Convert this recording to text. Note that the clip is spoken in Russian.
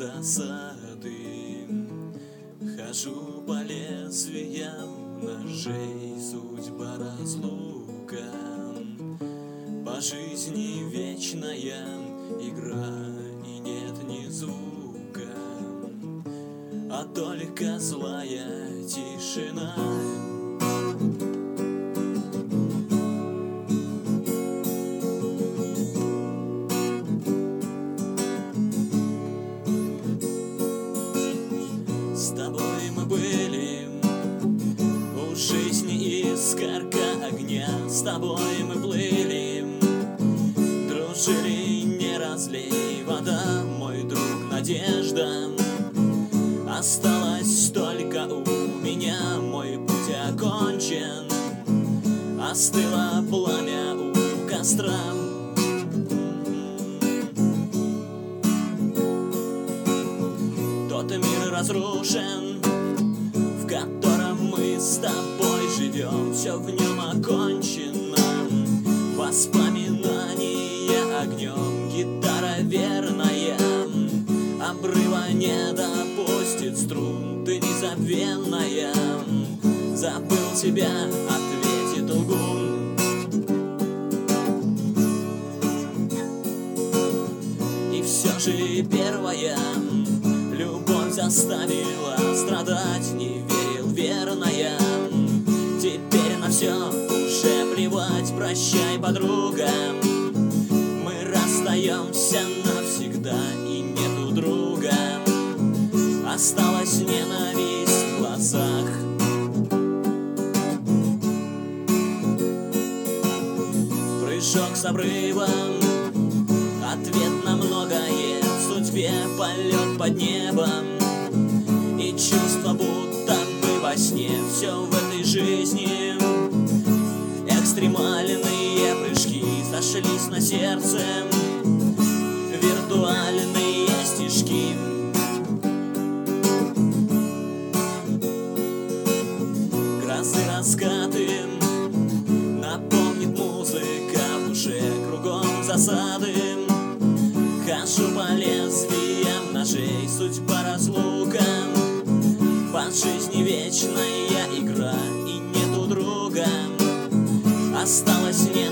засады, хожу по лезвиям ножей, судьба разлука, по жизни вечная игра, и нет ни звука, а только злая тишина. С тобой мы были у жизни искорка огня, с тобой мы плыли, дружили, не разлей вода, мой друг, надежда. Осталось только у меня, мой путь окончен, остыло пламя у костра. Тот мир разрушен, в котором мы с тобой живем, все в нем окончено, воспоминания огнем, гитара верная, обрыва не допустит струн, ты незабвенная, забыл тебя, ответит лгун. И все же первая любовь заставила страдать, не верил верная, теперь на все уже плевать, прощай, подруга, мы расстаемся навсегда, и нету друга, осталась ненависть в глазах. Прыжок с обрыва, ответ на многое, в судьбе полет под небом, и чувство, будто бы во сне, все в этой жизни. Экстремальные прыжки сошлись на сердце, виртуальные стишки. Грозы, раскаты, напомнит музыка в душе, кругом засады. Хожу по лезвиям ножей, судьба разлука, по жизни вечная игра, и нету друга, осталось не